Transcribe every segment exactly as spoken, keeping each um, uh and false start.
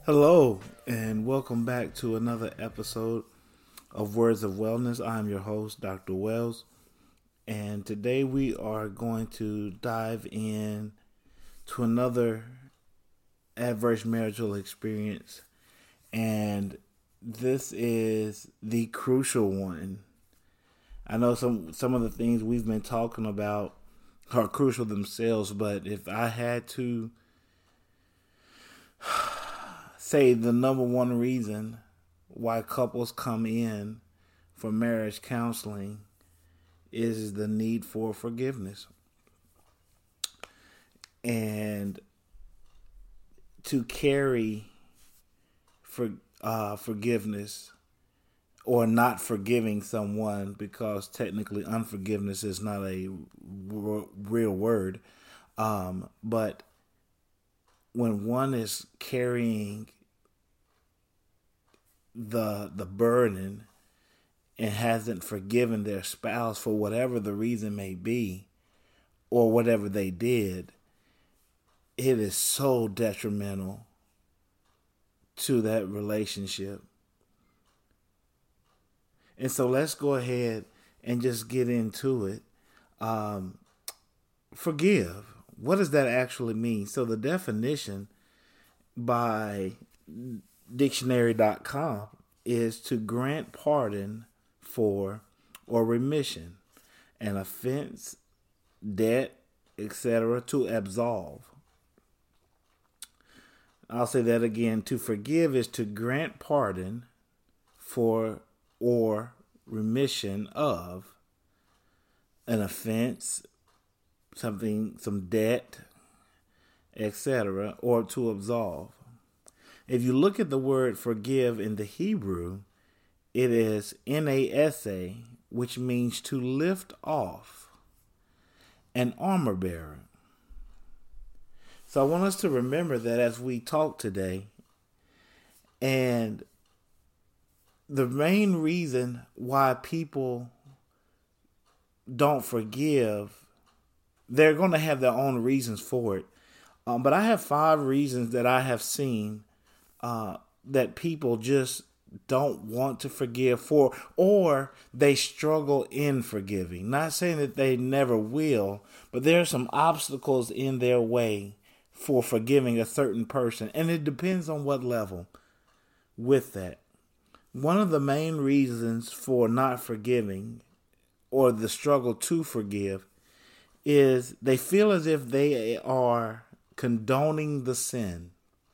Hello, and welcome back to another episode of Words of Wellness. I'm your host, Doctor Wells, and today we are going to dive in to another adverse marital experience, and this is the crucial one. I know some some of the things we've been talking about are crucial themselves, but if I had to say the number one reason why couples come in for marriage counseling is the need for forgiveness. And to carry for uh, forgiveness or not forgiving someone, because technically unforgiveness is not a r- real word, um, but when one is carrying the the burden and hasn't forgiven their spouse for whatever the reason may be or whatever they did, it is so detrimental to that relationship. And so let's go ahead and just get into it. Um, forgive. What does that actually mean? So the definition by dictionary dot com is to grant pardon for or remission, an offense, debt, et cetera, to absolve. I'll say that again. To forgive is to grant pardon for or remission of an offense, something, some debt, et cetera, or to absolve. If you look at the word forgive in the Hebrew, it is nasa, which means to lift off, an armor bearer. So I want us to remember that as we talk today. And the main reason why people don't forgive, they're going to have their own reasons for it. Um, but I have five reasons that I have seen Uh, that people just don't want to forgive for, or they struggle in forgiving. Not saying that they never will, but there are some obstacles in their way for forgiving a certain person, and it depends on what level with that. One of the main reasons for not forgiving or the struggle to forgive is they feel as if they are condoning the sin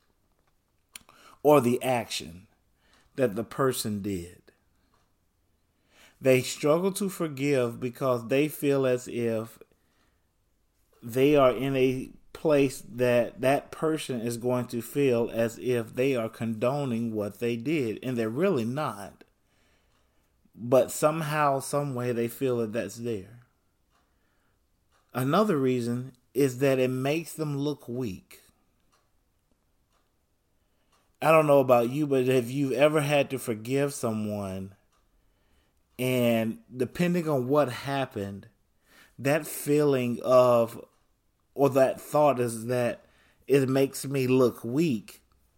or the action that the person did. They struggle to forgive because they feel as if they are in a place that that person is going to feel as if they are condoning what they did, and they're really not. But somehow, some way, they feel that that's there. Another reason is that it makes them look weak. I don't know about you, but if you've ever had to forgive someone, and depending on what happened, that feeling of, or that thought is that it makes me look weak,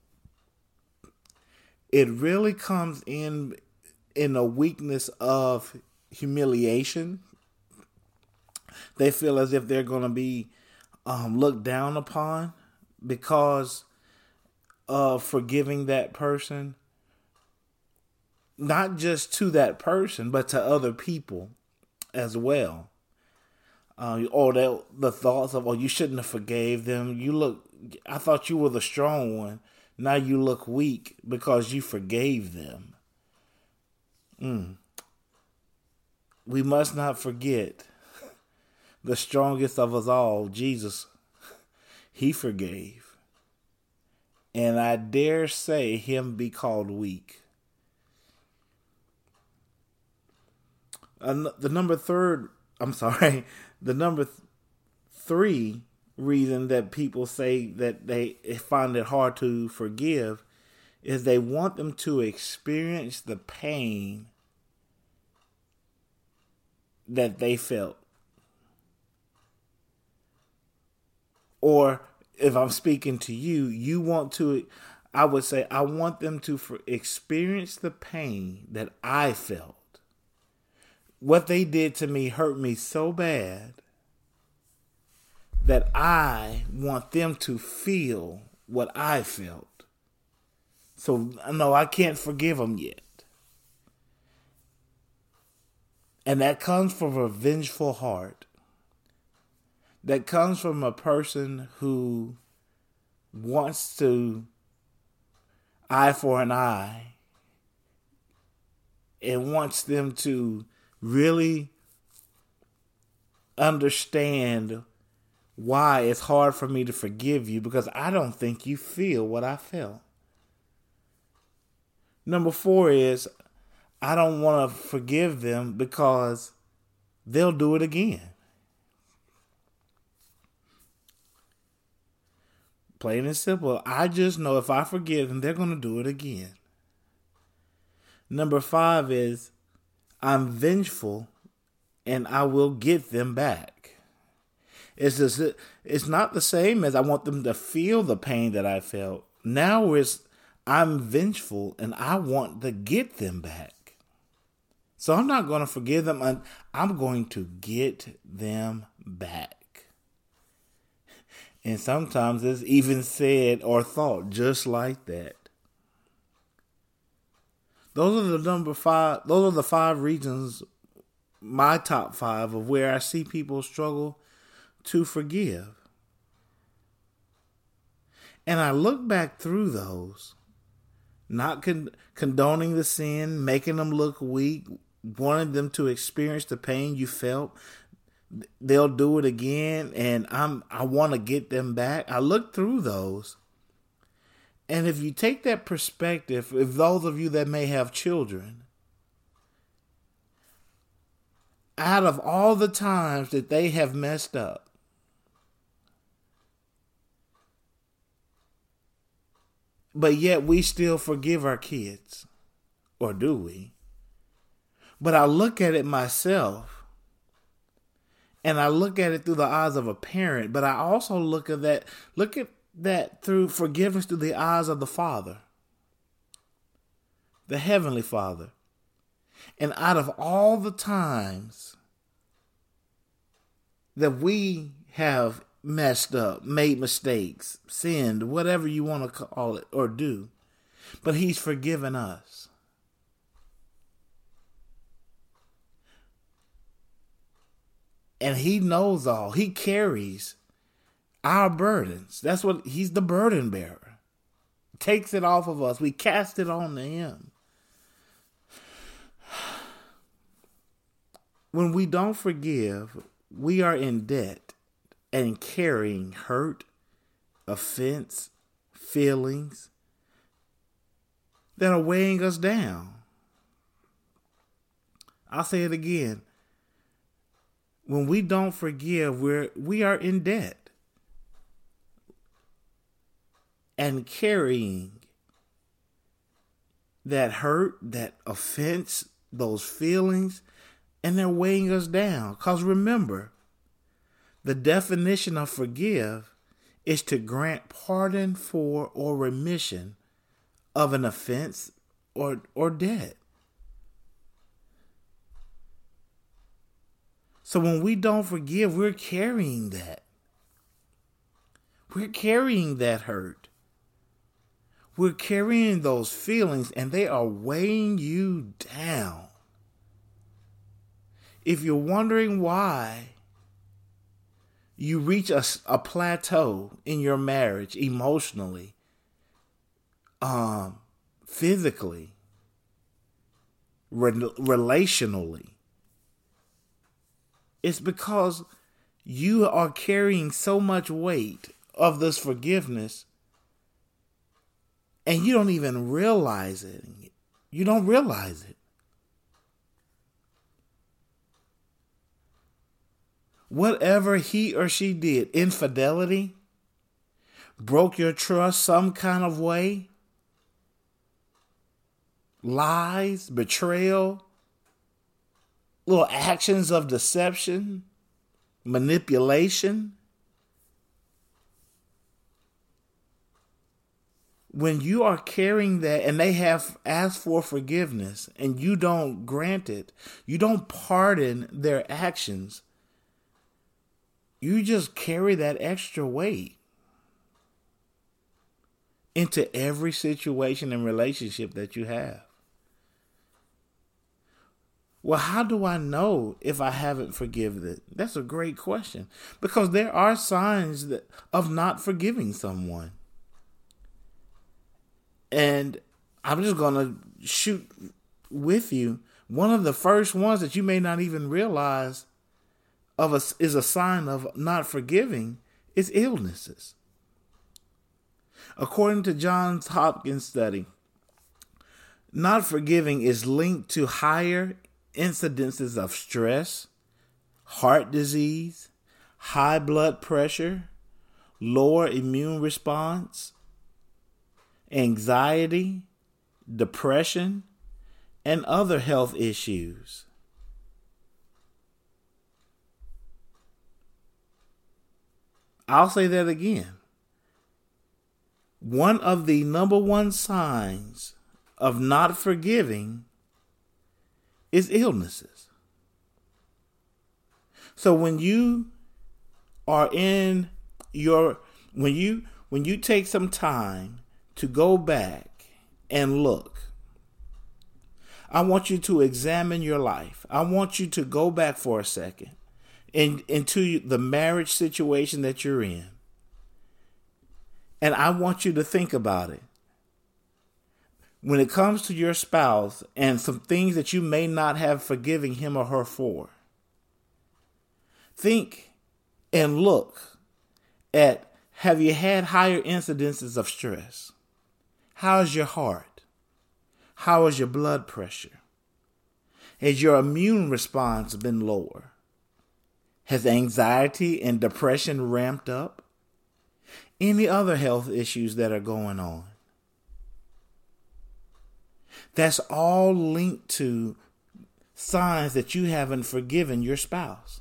it really comes in in a weakness of humiliation. They feel as if they're going to be um, looked down upon because of forgiving that person, not just to that person, but to other people as well. Uh, or that, the thoughts of, oh, you shouldn't have forgave them. You look, I thought you were the strong one. Now you look weak because you forgave them. Mm. We must not forget the strongest of us all, Jesus. He forgave. And I dare say him be called weak. Uh, the number third, I'm sorry, the number th- three reason that people say that they find it hard to forgive is they want them to experience the pain that they felt. Or if I'm speaking to you, you want to, I would say I want them to for, experience the pain that I felt. What they did to me hurt me so bad that I want them to feel what I felt. So, no, I can't forgive them yet. And that comes from a vengeful heart. That comes from a person who wants to eye for an eye and wants them to really understand why it's hard for me to forgive you, because I don't think you feel what I felt. Number four is I don't want to forgive them because they'll do it again. Plain and simple. I just know if I forgive them, they're going to do it again. Number five is I'm vengeful and I will get them back. It's just, it's not the same as I want them to feel the pain that I felt. Now it's I'm vengeful and I want to get them back. So I'm not going to forgive them. I'm, I'm going to get them back. And sometimes it's even said or thought just like that. Those are the number five. Those are the five reasons, my top five of where I see people struggle to forgive. And I look back through those, not con- condoning the sin, making them look weak, wanting them to experience the pain you felt. They'll do it again, and I'm I want to get them back. I look through those, and if you take that perspective, if those of you that may have children, out of all the times that they have messed up, but yet we still forgive our kids, or do we? But I look at it myself, and I look at it through the eyes of a parent, but I also look at that, look at that through forgiveness through the eyes of the Father, the Heavenly Father. And out of all the times that we have messed up, made mistakes, sinned, whatever you want to call it or do, but He's forgiven us. And He knows all. He carries our burdens. That's what He's the burden bearer. Takes it off of us. We cast it on to Him. When we don't forgive, we are in debt and carrying hurt, offense, feelings that are weighing us down. I'll say it again. When we don't forgive, we're, we are in debt and carrying that hurt, that offense, those feelings, and they're weighing us down. Because remember, the definition of forgive is to grant pardon for or remission of an offense or, or debt. So when we don't forgive, we're carrying that. We're carrying that hurt. We're carrying those feelings, and they are weighing you down. If you're wondering why you reach a, a plateau in your marriage emotionally, um, physically, re- relationally, it's because you are carrying so much weight of this forgiveness and you don't even realize it. You don't realize it. Whatever he or she did, infidelity, broke your trust some kind of way, lies, betrayal, little actions of deception, manipulation. when you are carrying that and they have asked for forgiveness and you don't grant it, you don't pardon their actions, you just carry that extra weight into every situation and relationship that you have. Well, how do I know if I haven't forgiven it? That's a great question, because there are signs that, of not forgiving someone. And I'm just going to shoot with you. One of the first ones that you may not even realize of a, is a sign of not forgiving is illnesses. According to Johns Hopkins study, not forgiving is linked to higher incidences of stress, heart disease, high blood pressure, lower immune response, anxiety, depression, and other health issues. I'll say that again. One of the number one signs of not forgiving is illnesses. So when you are in your, when you, when you take some time to go back and look, I want you to examine your life. I want you to go back for a second in, into the marriage situation that you're in. And I want you to think about it. When it comes to your spouse and some things that you may not have forgiven him or her for, think and look at, have you had higher incidences of stress? How is your heart? How is your blood pressure? Has your immune response been lower? Has anxiety and depression ramped up? Any other health issues that are going on? That's all linked to signs that you haven't forgiven your spouse.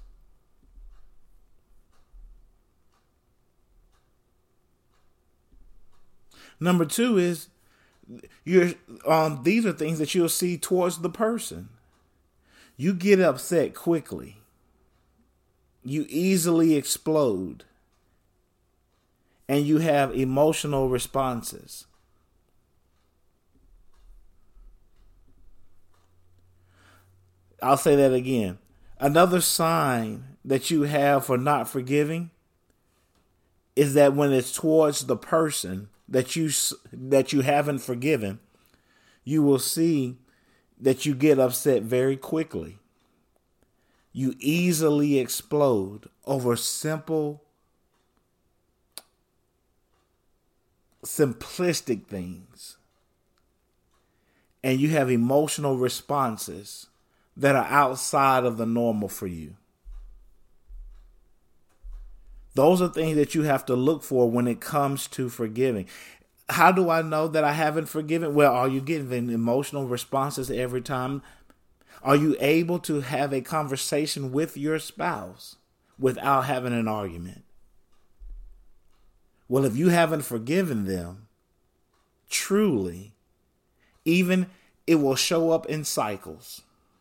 Number two is you're um these are things that you'll see towards the person. You get upset quickly. You easily explode. And you have emotional responses. I'll say that again. Another sign that you have for not forgiving is that when it's towards the person that you that you haven't forgiven, you will see that you get upset very quickly. You easily explode over simple, simplistic things. And you have emotional responses that are outside of the normal for you. Those are things that you have to look for when it comes to forgiving. How do I know that I haven't forgiven? Well, are you getting emotional responses every time? Are you able to have a conversation with your spouse without having an argument? Well, if you haven't forgiven them, truly, even it will show up in cycles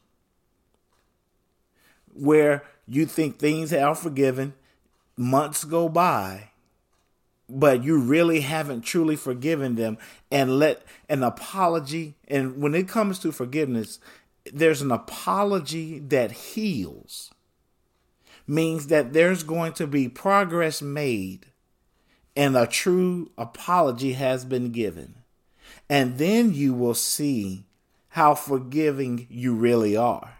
where you think things are forgiven, months go by, but you really haven't truly forgiven them and let an apology. And when it comes to forgiveness, there's an apology that heals, means that there's going to be progress made and a true apology has been given. And then you will see how forgiving you really are.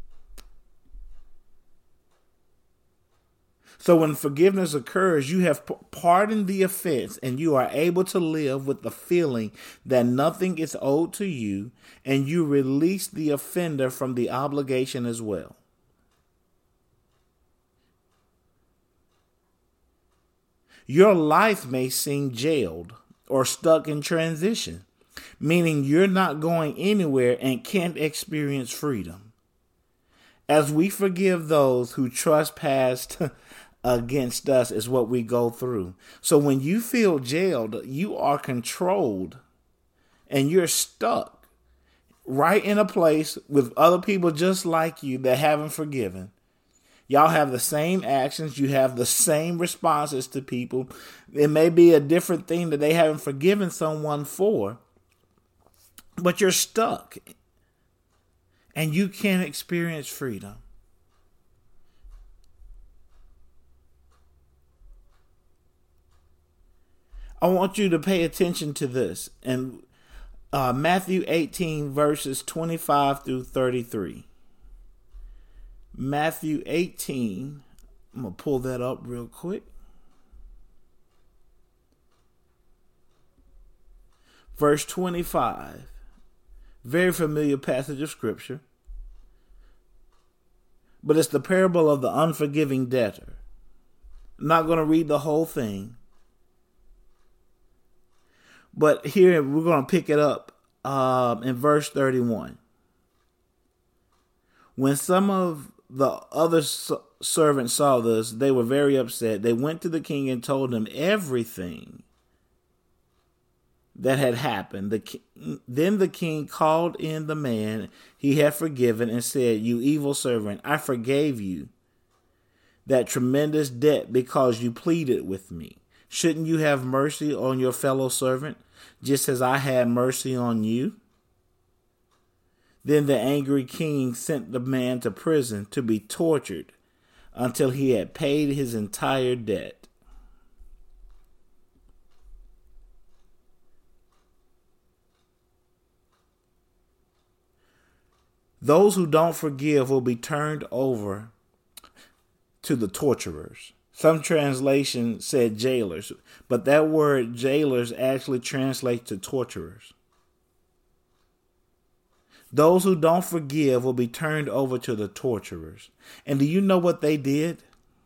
So when forgiveness occurs, you have pardoned the offense and you are able to live with the feeling that nothing is owed to you, and you release the offender from the obligation as well. Your life may seem jailed or stuck in transition, meaning you're not going anywhere and can't experience freedom. As we forgive those who trespassed against us is what we go through. So when you feel jailed, you are controlled and you're stuck right in a place with other people just like you that haven't forgiven. Y'all have the same actions. You have the same responses to people. It may be a different thing that they haven't forgiven someone for, but you're stuck and you can't experience freedom. I want you to pay attention to this. And uh, Matthew eighteen, verses twenty-five through thirty-three. Matthew eighteen, I'm going to pull that up real quick. Verse twenty-five, very familiar passage of scripture, but it's the parable of the unforgiving debtor. I'm not going to read the whole thing, but here we're going to pick it up um, in verse thirty-one. When some of the other servants saw this, they were very upset. They went to the king and told him everything that had happened. The ki- then the king called in the man he had forgiven and said, "You evil servant, I forgave you that tremendous debt because you pleaded with me. Shouldn't you have mercy on your fellow servant, just as I had mercy on you?" Then the angry king sent the man to prison to be tortured until he had paid his entire debt. Those who don't forgive will be turned over to the torturers. Some translation said jailers, but that word jailers actually translates to torturers. Those who don't forgive will be turned over to the torturers. And do you know what they did?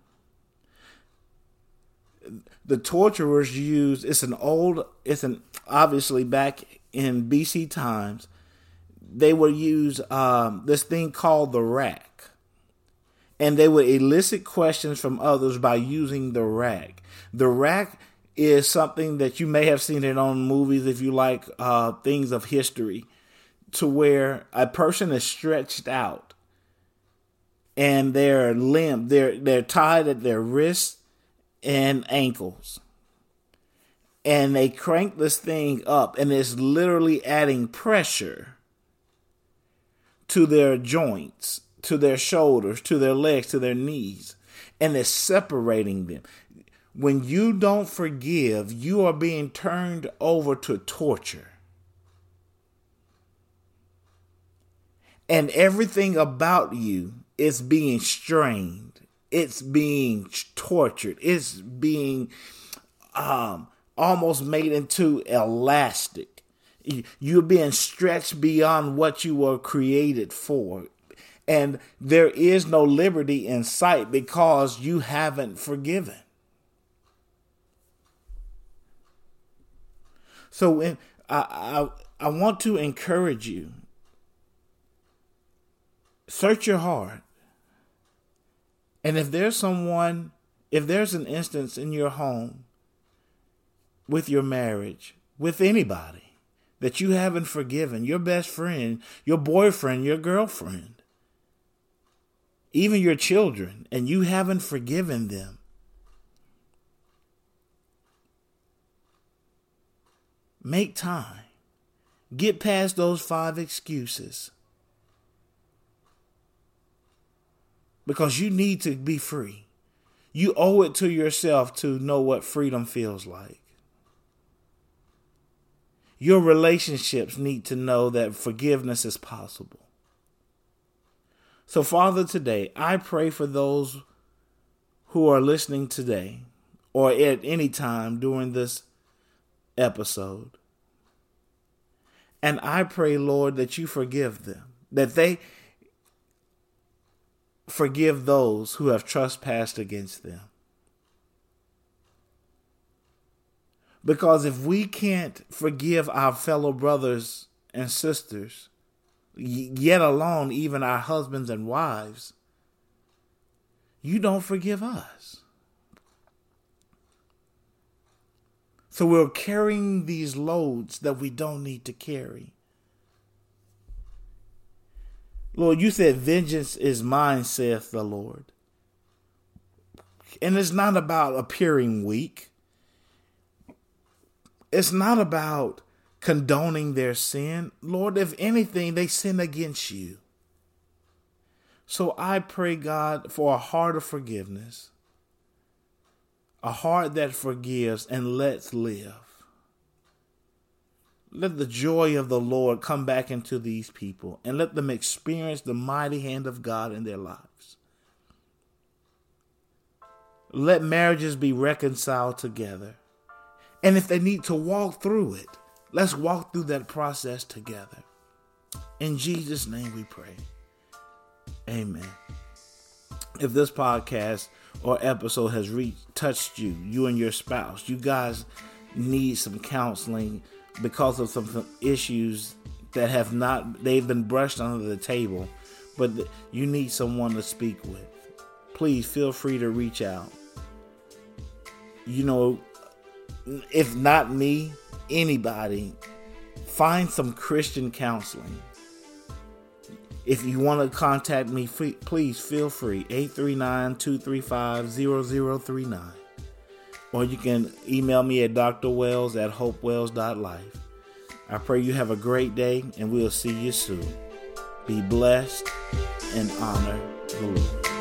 The torturers used, it's an old, it's an, obviously back in B C times, they would use um, this thing called the rack. And they would elicit questions from others by using the rack. The rack is something that you may have seen it on movies if you like uh, things of history, to where a person is stretched out and their limb, they're, they're tied at their wrists and ankles. And they crank this thing up and it's literally adding pressure to their joints, to their shoulders, to their legs, to their knees, and it's separating them. When you don't forgive, you are being turned over to torture. And everything about you is being strained. It's being tortured. It's being um, almost made into elastic. You're being stretched beyond what you were created for. And there is no liberty in sight because you haven't forgiven. So when I, I, I want to encourage you, search your heart. And if there's someone, if there's an instance in your home, with your marriage, with anybody that you haven't forgiven, your best friend, your boyfriend, your girlfriend, even your children, and you haven't forgiven them, make time. Get past those five excuses. Because you need to be free. You owe it to yourself to know what freedom feels like. Your relationships need to know that forgiveness is possible. So, Father, today, I pray for those who are listening today or at any time during this episode. And I pray, Lord, that you forgive them, that they forgive those who have trespassed against them. Because if we can't forgive our fellow brothers and sisters, yet alone even our husbands and wives, you don't forgive us. So we're carrying these loads that we don't need to carry. Lord, you said vengeance is mine, saith the Lord. And it's not about appearing weak. It's not about condoning their sin. Lord, if anything, they sin against you. So I pray, God, for a heart of forgiveness, a heart that forgives and lets live. Let the joy of the Lord come back into these people and let them experience the mighty hand of God in their lives. Let marriages be reconciled together. And if they need to walk through it, let's walk through that process together. In Jesus' name we pray. Amen. If this podcast or episode has reached, touched you, you and your spouse, you guys need some counseling because of some issues that have not, they've been brushed under the table, but you need someone to speak with. Please feel free to reach out. You know, if not me, anybody, find some Christian counseling. If you want to contact me, please feel free, eight three nine, two three five, zero zero three nine. Or you can email me at d r wells at hopewells dot life. I pray you have a great day, and we'll see you soon. Be blessed and honor the Lord.